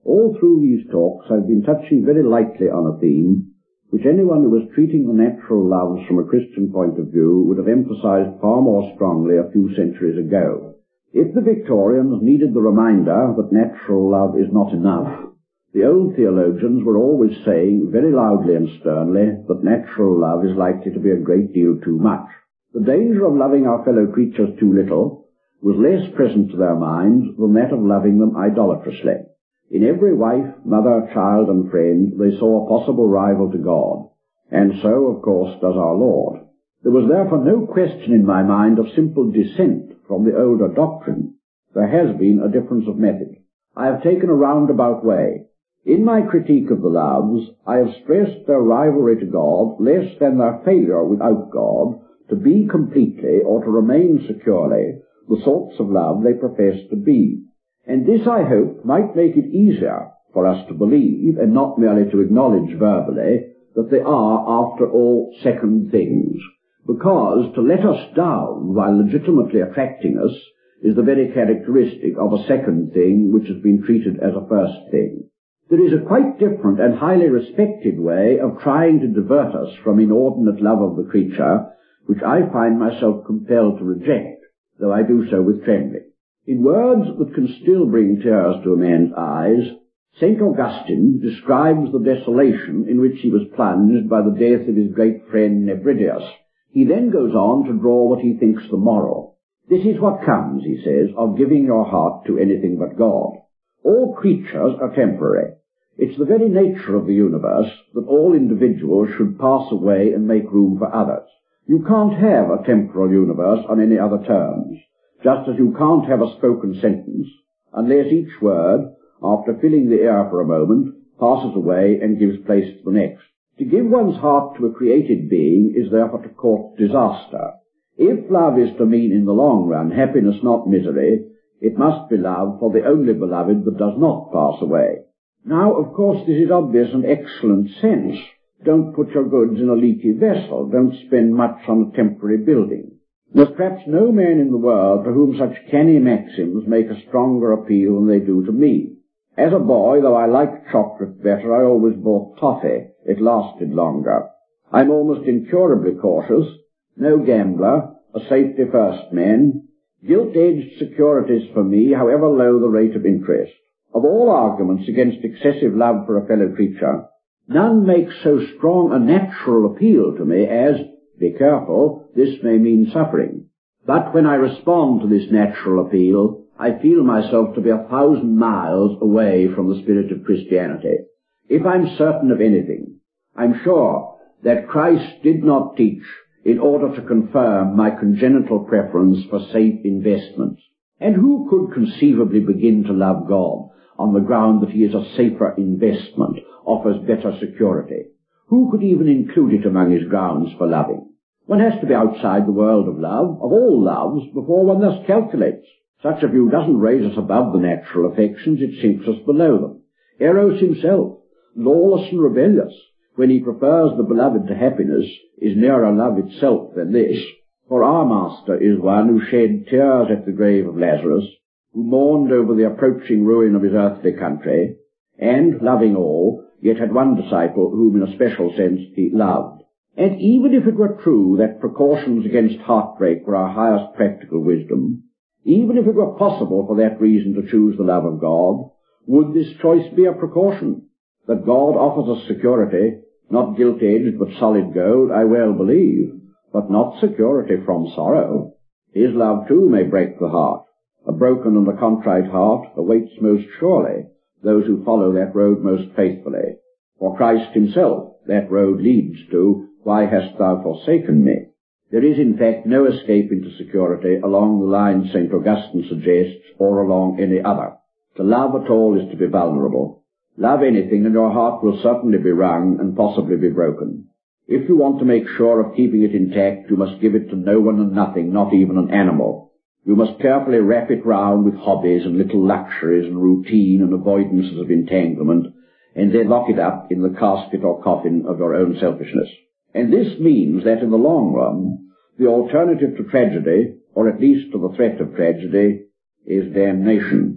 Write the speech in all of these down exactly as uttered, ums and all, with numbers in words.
All through these talks I've been touching very lightly on a theme which anyone who was treating the natural loves from a Christian point of view would have emphasized far more strongly a few centuries ago. If the Victorians needed the reminder that natural love is not enough, the old theologians were always saying very loudly and sternly that natural love is likely to be a great deal too much. The danger of loving our fellow creatures too little was less present to their minds than that of loving them idolatrously. In every wife, mother, child, and friend they saw a possible rival to God, and so, of course, does our Lord. There was therefore no question in my mind of simple dissent from the older doctrine. There has been a difference of method. I have taken a roundabout way. In my critique of the loves, I have stressed their rivalry to God less than their failure without God to be completely or to remain securely the sorts of love they profess to be. And this, I hope, might make it easier for us to believe, and not merely to acknowledge verbally, that they are, after all, second things. Because to let us down while legitimately attracting us is the very characteristic of a second thing which has been treated as a first thing. There is a quite different and highly respected way of trying to divert us from inordinate love of the creature, which I find myself compelled to reject, though I do so with trembling. In words that can still bring tears to a man's eyes, Saint Augustine describes the desolation in which he was plunged by the death of his great friend Nebridius. He then goes on to draw what he thinks the moral. This is what comes, he says, of giving your heart to anything but God. All creatures are temporary. It's the very nature of the universe that all individuals should pass away and make room for others. You can't have a temporal universe on any other terms, just as you can't have a spoken sentence unless each word, after filling the air for a moment, passes away and gives place to the next. To give one's heart to a created being is therefore to court disaster. If love is to mean in the long run happiness, not misery, it must be love for the only beloved that does not pass away. Now, of course, this is obvious and excellent sense. Don't put your goods in a leaky vessel. Don't spend much on a temporary building. There's perhaps no man in the world to whom such canny maxims make a stronger appeal than they do to me. As a boy, though I liked chocolate better, I always bought toffee. It lasted longer. I'm almost incurably cautious, no gambler, a safety first man, gilt-edged securities for me, however low the rate of interest. Of all arguments against excessive love for a fellow creature, none makes so strong a natural appeal to me as, be careful, this may mean suffering. But when I respond to this natural appeal, I feel myself to be a thousand miles away from the spirit of Christianity. If I'm certain of anything, I'm sure that Christ did not teach in order to confirm my congenital preference for safe investments. And who could conceivably begin to love God on the ground that he is a safer investment, offers better security? Who could even include it among his grounds for loving? One has to be outside the world of love, of all loves, before one thus calculates. Such a view doesn't raise us above the natural affections, it sinks us below them. Eros himself, lawless and rebellious, when he prefers the beloved to happiness, is nearer love itself than this. For our master is one who shed tears at the grave of Lazarus, who mourned over the approaching ruin of his earthly country, and, loving all, yet had one disciple whom in a special sense he loved. And even if it were true that precautions against heartbreak were our highest practical wisdom, even if it were possible for that reason to choose the love of God, would this choice be a precaution? That God offers us security, not gilt-edged but solid gold, I well believe, but not security from sorrow. His love too may break the heart. A broken and a contrite heart awaits most surely those who follow that road most faithfully. For Christ himself that road leads to, why hast thou forsaken me? There is in fact no escape into security along the line Saint Augustine suggests, or along any other. To love at all is to be vulnerable. Love anything and your heart will certainly be wrung and possibly be broken. If you want to make sure of keeping it intact, you must give it to no one and nothing, not even an animal. You must carefully wrap it round with hobbies and little luxuries and routine and avoidances of entanglement, and then lock it up in the casket or coffin of your own selfishness. And this means that in the long run, the alternative to tragedy, or at least to the threat of tragedy, is damnation.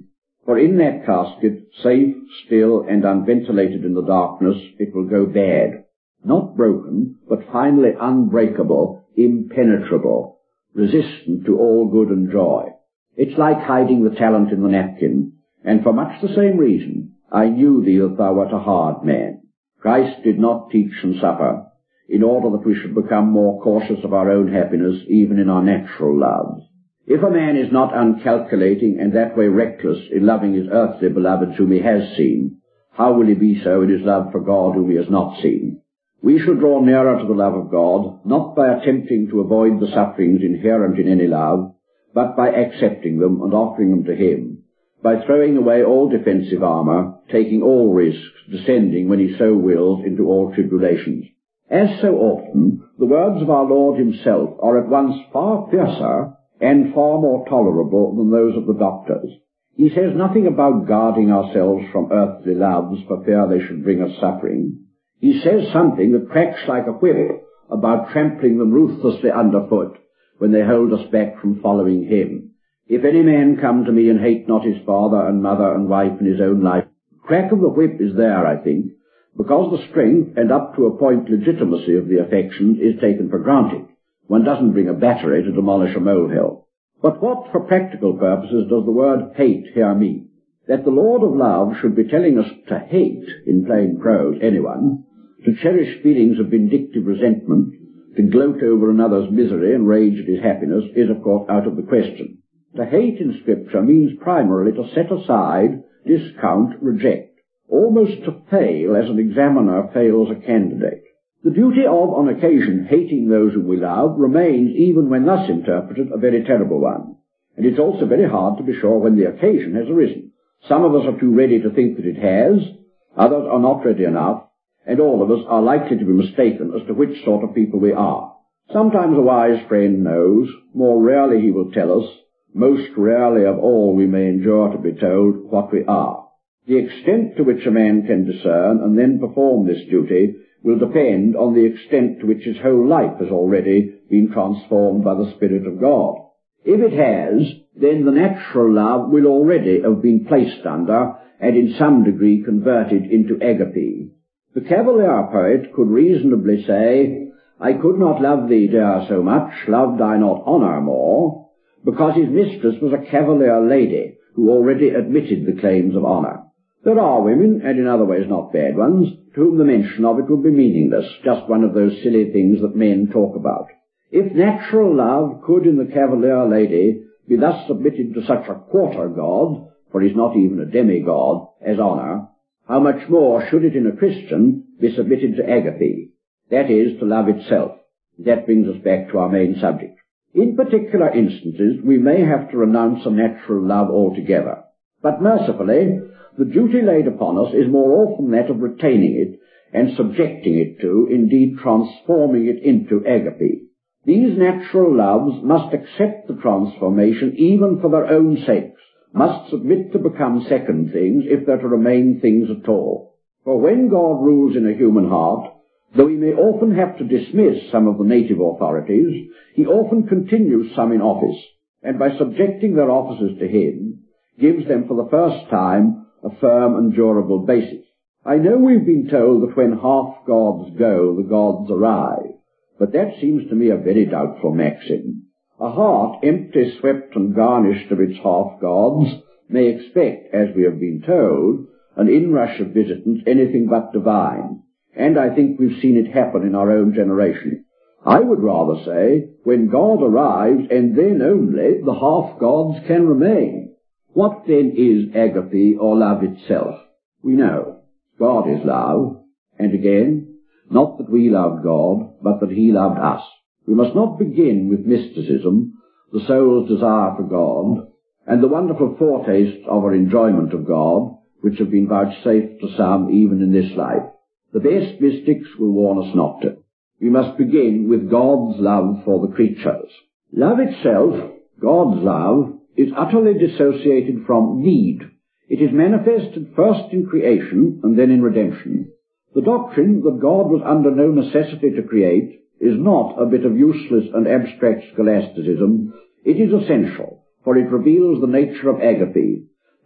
For in that casket, safe, still, and unventilated in the darkness, it will go bad. Not broken, but finally unbreakable, impenetrable, resistant to all good and joy. It's like hiding the talent in the napkin, and for much the same reason, I knew thee that thou wert a hard man. Christ did not teach and suffer, in order that we should become more cautious of our own happiness, even in our natural loves. If a man is not uncalculating and that way reckless in loving his earthly beloveds whom he has seen, how will he be so in his love for God whom he has not seen? We should draw nearer to the love of God, not by attempting to avoid the sufferings inherent in any love, but by accepting them and offering them to him, by throwing away all defensive armour, taking all risks, descending, when he so wills, into all tribulations. As so often, the words of our Lord himself are at once far fiercer and far more tolerable than those of the doctors. He says nothing about guarding ourselves from earthly loves for fear they should bring us suffering. He says something that cracks like a whip about trampling them ruthlessly underfoot when they hold us back from following him. If any man come to me and hate not his father and mother and wife and his own life, the crack of the whip is there, I think, because the strength and up to a point legitimacy of the affections is taken for granted. One doesn't bring a battery to demolish a molehill. But what, for practical purposes, does the word hate here mean? That the Lord of love should be telling us to hate, in plain prose, anyone, to cherish feelings of vindictive resentment, to gloat over another's misery and rage at his happiness, is of course out of the question. To hate in Scripture means primarily to set aside, discount, reject, almost to fail as an examiner fails a candidate. The duty of, on occasion, hating those whom we love remains, even when thus interpreted, a very terrible one. And it's also very hard to be sure when the occasion has arisen. Some of us are too ready to think that it has, others are not ready enough, and all of us are likely to be mistaken as to which sort of people we are. Sometimes a wise friend knows, more rarely he will tell us, most rarely of all we may endure to be told what we are. The extent to which a man can discern and then perform this duty will depend on the extent to which his whole life has already been transformed by the Spirit of God. If it has, then the natural love will already have been placed under and in some degree converted into agape. The Cavalier poet could reasonably say, I could not love thee, dear, so much, loved I not honour more, because his mistress was a Cavalier lady who already admitted the claims of honour. There are women, and in other ways not bad ones, to whom the mention of it would be meaningless, just one of those silly things that men talk about. If natural love could in the Cavalier lady be thus submitted to such a quarter god, for he's not even a demigod, as honour, how much more should it in a Christian be submitted to agape, that is, to love itself? That brings us back to our main subject. In particular instances, we may have to renounce a natural love altogether, but mercifully, the duty laid upon us is more often that of retaining it and subjecting it to, indeed transforming it into agape. These natural loves must accept the transformation even for their own sakes, must submit to become second things if they're to remain things at all. For when God rules in a human heart, though he may often have to dismiss some of the native authorities, he often continues some in office, and by subjecting their offices to him, gives them for the first time a firm and durable basis. I know we've been told that when half gods go, the gods arrive, but that seems to me a very doubtful maxim. A heart empty, swept, and garnished of its half gods may expect, as we have been told, an inrush of visitants anything but divine, and I think we've seen it happen in our own generation. I would rather say, when God arrives, and then only, the half gods can remain. What then is agape, or love itself? We know God is love, and again, not that we loved God, but that he loved us. We must not begin with mysticism, the soul's desire for God, and the wonderful foretastes of our enjoyment of God, which have been vouchsafed to some even in this life. The best mystics will warn us not to. We must begin with God's love for the creatures. Love itself, God's love, is utterly dissociated from need. It is manifested first in creation and then in redemption. The doctrine that God was under no necessity to create is not a bit of useless and abstract scholasticism. It is essential, for it reveals the nature of agape,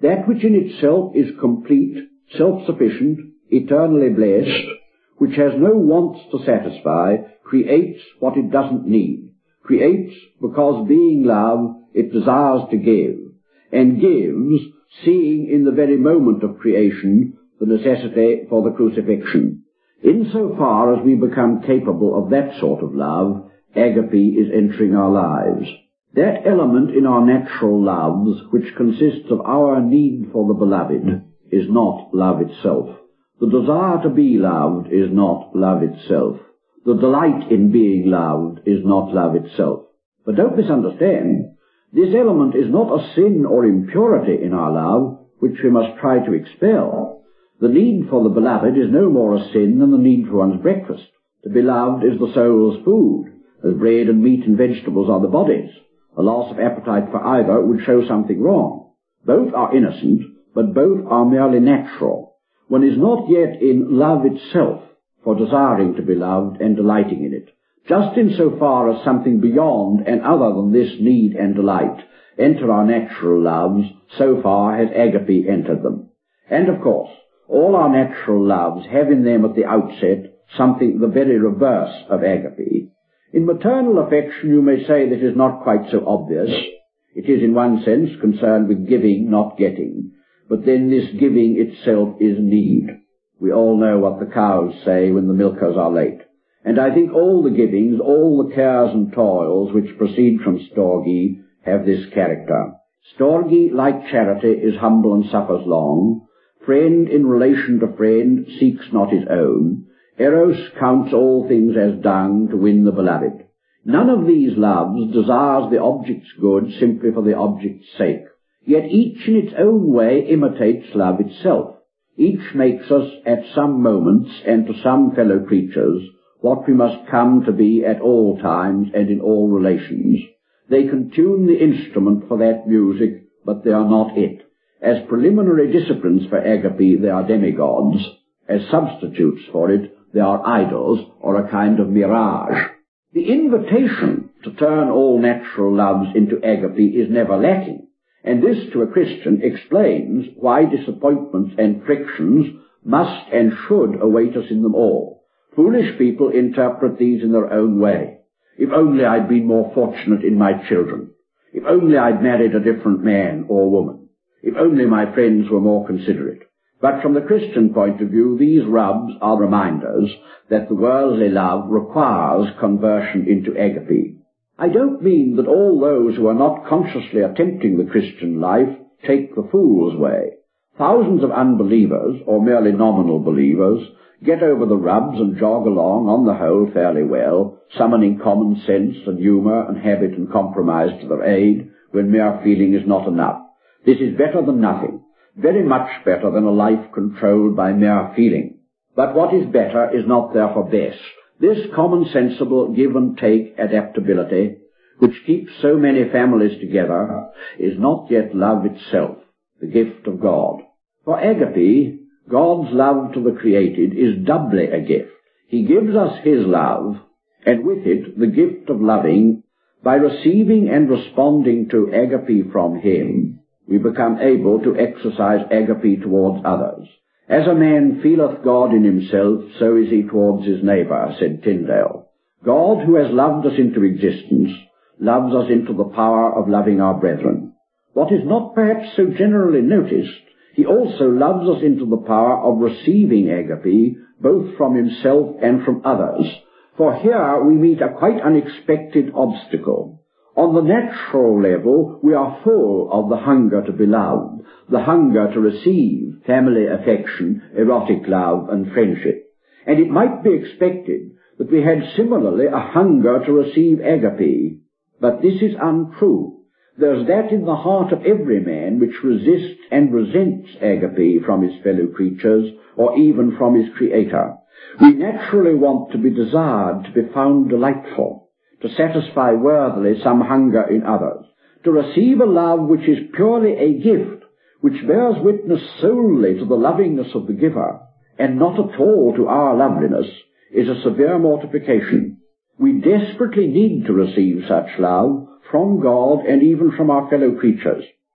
that which in itself is complete, self-sufficient, eternally blessed, which has no wants to satisfy, creates what it doesn't need, creates because being love it desires to give, and gives, seeing in the very moment of creation the necessity for the crucifixion. Insofar as we become capable of that sort of love, agape is entering our lives. That element in our natural loves which consists of our need for the beloved is not love itself. The desire to be loved is not love itself. The delight in being loved is not love itself. But don't misunderstand. This element is not a sin or impurity in our love which we must try to expel. The need for the beloved is no more a sin than the need for one's breakfast. To be loved is the soul's food, as bread and meat and vegetables are the body's. A loss of appetite for either would show something wrong. Both are innocent, but both are merely natural. One is not yet in love itself for desiring to be loved and delighting in it. Just in so far as something beyond and other than this need and delight enter our natural loves, so far has agape entered them. And of course, all our natural loves have in them at the outset something the very reverse of agape. In maternal affection you may say that it is not quite so obvious. It is in one sense concerned with giving, not getting. But then this giving itself is need. We all know what the cows say when the milkers are late. And I think all the givings, all the cares and toils which proceed from storge have this character. Storge, like charity, is humble and suffers long. Friend in relation to friend seeks not his own. Eros counts all things as dung to win the beloved. None of these loves desires the object's good simply for the object's sake. Yet each in its own way imitates love itself. Each makes us at some moments and to some fellow creatures what we must come to be at all times and in all relations. They can tune the instrument for that music, but they are not it. As preliminary disciplines for agape they are demigods. As substitutes for it they are idols or a kind of mirage. The invitation to turn all natural loves into agape is never lacking, and this to a Christian explains why disappointments and frictions must and should await us in them all. Foolish people interpret these in their own way. If only I'd been more fortunate in my children. If only I'd married a different man or woman. If only my friends were more considerate. But from the Christian point of view, these rubs are reminders that the worldly love requires conversion into agape. I don't mean that all those who are not consciously attempting the Christian life take the fool's way. Thousands of unbelievers, or merely nominal believers, get over the rubs and jog along on the whole fairly well, summoning common sense and humour and habit and compromise to their aid when mere feeling is not enough. This is better than nothing. Very much better than a life controlled by mere feeling. But what is better is not therefore best. This common-sensible give-and-take adaptability, which keeps so many families together, is not yet love itself, the gift of God. For agape, God's love to the created is doubly a gift. He gives us his love, and with it the gift of loving. By receiving and responding to agape from him, we become able to exercise agape towards others. As a man feeleth God in himself, so is he towards his neighbour, said Tyndale. God, who has loved us into existence, loves us into the power of loving our brethren. What is not perhaps so generally noticed, he also loves us into the power of receiving agape, both from himself and from others. For here we meet a quite unexpected obstacle. On the natural level, we are full of the hunger to be loved, the hunger to receive family affection, erotic love, and friendship. And it might be expected that we had similarly a hunger to receive agape. But this is untrue. There's that in the heart of every man which resists and resents agape from his fellow creatures, or even from his Creator. We naturally want to be desired, to be found delightful, to satisfy worthily some hunger in others, to receive a love which is purely a gift, which bears witness solely to the lovingness of the giver, and not at all to our loveliness, is a severe mortification. We desperately need to receive such love from God and even from our fellow creatures.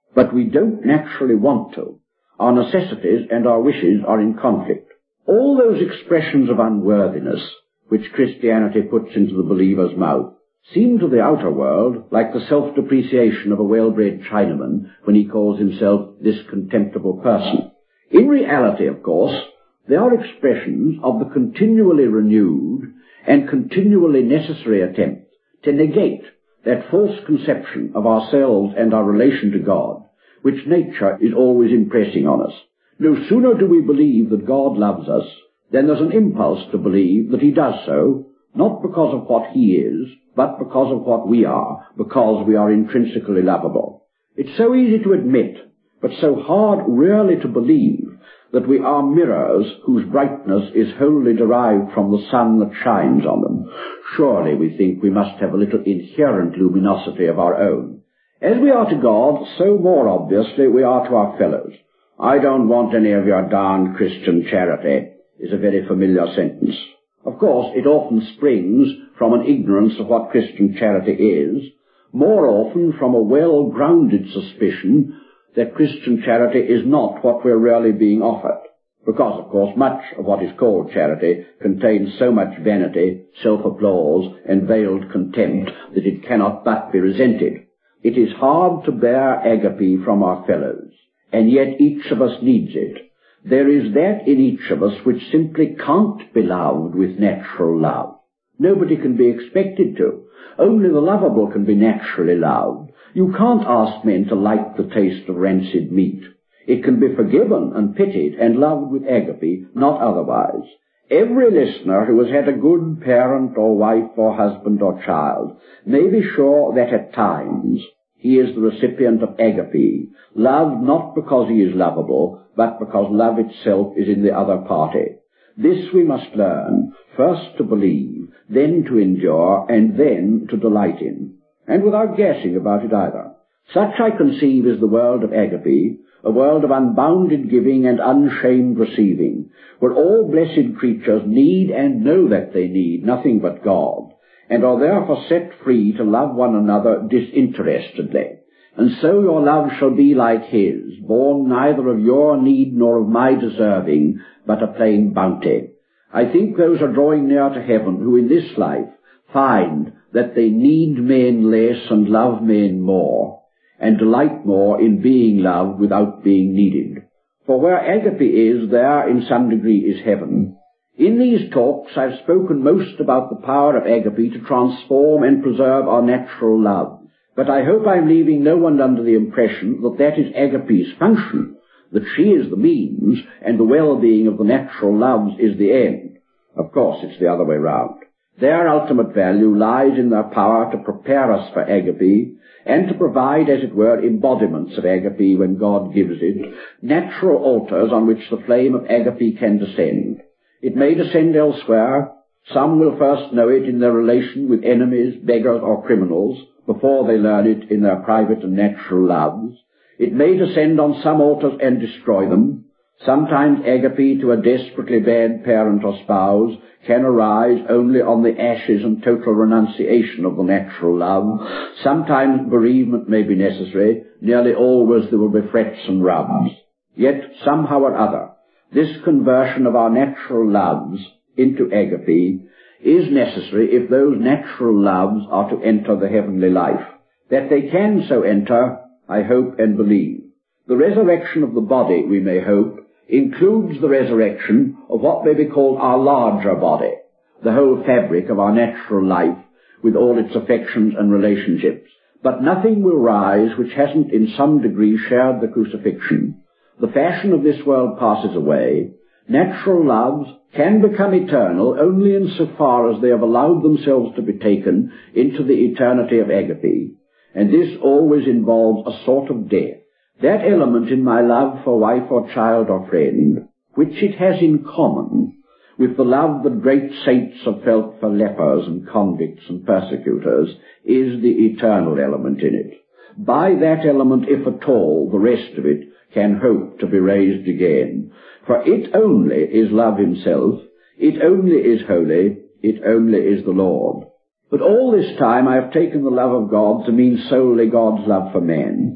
but we don't naturally want to. Our necessities and our wishes are in conflict. All those expressions of unworthiness which Christianity puts into the believer's mouth seem to the outer world like the self-depreciation of a well-bred Chinaman when he calls himself this contemptible person. In reality, of course, they are expressions of the continually renewed and continually necessary attempt to negate that false conception of ourselves and our relation to God, which nature is always impressing on us. No sooner do we believe that God loves us than there's an impulse to believe that he does so, not because of what he is, but because of what we are, because we are intrinsically lovable. It's so easy to admit, but so hard really to believe, that we are mirrors whose brightness is wholly derived from the sun that shines on them. Surely we think we must have a little inherent luminosity of our own. As we are to God, so more obviously we are to our fellows. "I don't want any of your darned Christian charity," is a very familiar sentence. Of course, it often springs from an ignorance of what Christian charity is, more often from a well-grounded suspicion that Christian charity is not what we're really being offered, because, of course, much of what is called charity contains so much vanity, self-applause, and veiled contempt that it cannot but be resented. It is hard to bear agape from our fellows, and yet each of us needs it. There is that in each of us which simply can't be loved with natural love. Nobody can be expected to. Only the lovable can be naturally loved. You can't ask men to like the taste of rancid meat. It can be forgiven and pitied and loved with agape, not otherwise. Every listener who has had a good parent or wife or husband or child may be sure that at times he is the recipient of agape, loved not because he is lovable, but because love itself is in the other party. This we must learn, first to believe, then to endure, and then to delight in, and without guessing about it either. Such I conceive is the world of agape, a world of unbounded giving and unshamed receiving, where all blessed creatures need and know that they need nothing but God, and are therefore set free to love one another disinterestedly. And so your love shall be like his, born neither of your need nor of my deserving, but a plain bounty. I think those are drawing near to heaven who in this life find that they need men less and love men more, and delight more in being loved without being needed. For where agape is, there in some degree is heaven. In these talks I've spoken most about the power of agape to transform and preserve our natural love. But I hope I'm leaving no one under the impression that that is agape's function, that she is the means, and the well-being of the natural loves is the end. Of course, it's the other way round. Their ultimate value lies in their power to prepare us for agape, and to provide, as it were, embodiments of agape when God gives it, natural altars on which the flame of agape can descend. It may descend elsewhere. Some will first know it in their relation with enemies, beggars, or criminals, before they learn it in their private and natural loves. It may descend on some altars and destroy them. Sometimes agape to a desperately bad parent or spouse can arise only on the ashes and total renunciation of the natural love. Sometimes bereavement may be necessary. Nearly always there will be frets and rubs. Yet, somehow or other, this conversion of our natural loves into agape is necessary if those natural loves are to enter the heavenly life. That they can so enter, I hope and believe. The resurrection of the body, we may hope, includes the resurrection of what may be called our larger body, the whole fabric of our natural life, with all its affections and relationships. But nothing will rise which hasn't in some degree shared the crucifixion. The fashion of this world passes away. Natural loves can become eternal only in so far as they have allowed themselves to be taken into the eternity of agape, and this always involves a sort of death. That element in my love for wife or child or friend, which it has in common with the love that great saints have felt for lepers and convicts and persecutors, is the eternal element in it. By that element, if at all, the rest of it can hope to be raised again. For it only is love himself, it only is holy, it only is the Lord. But all this time I have taken the love of God to mean solely God's love for man.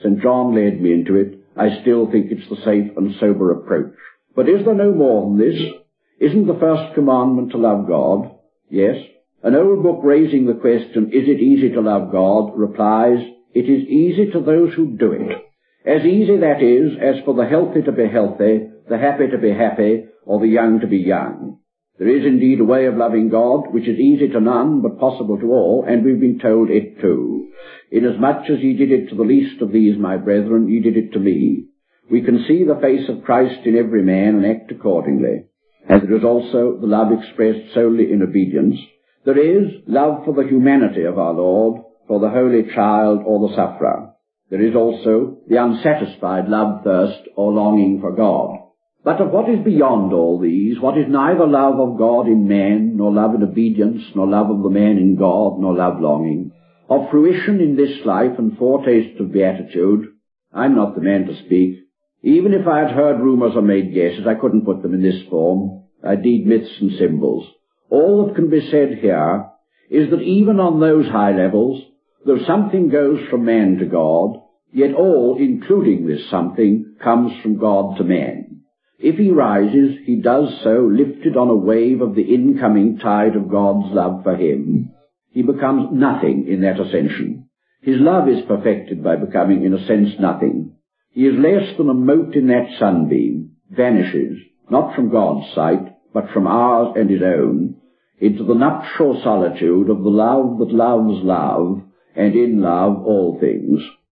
Saint John led me into it. I still think it's the safe and sober approach. But is there no more than this? Isn't the first commandment to love God? Yes. An old book raising the question, is it easy to love God, replies, it is easy to those who do it. As easy, that is, as for the healthy to be healthy, the happy to be happy, or the young to be young. There is indeed a way of loving God which is easy to none, but possible to all, and we've been told it too. Inasmuch as ye did it to the least of these, my brethren, ye did it to me. We can see the face of Christ in every man and act accordingly. And there is also the love expressed solely in obedience. There is love for the humanity of our Lord, for the holy child or the sufferer. There is also the unsatisfied love, thirst, or longing for God. But of what is beyond all these, what is neither love of God in man, nor love in obedience, nor love of the man in God, nor love longing, of fruition in this life and foretastes of beatitude, I'm not the man to speak. Even if I had heard rumours or made guesses, I couldn't put them in this form. I'd need myths and symbols. All that can be said here is that even on those high levels, though something goes from man to God, yet all, including this something, comes from God to man. If he rises, he does so lifted on a wave of the incoming tide of God's love for him. He becomes nothing in that ascension. His love is perfected by becoming, in a sense, nothing. He is less than a mote in that sunbeam, vanishes, not from God's sight, but from ours and his own, into the nuptial solitude of the love that loves love, and in love all things.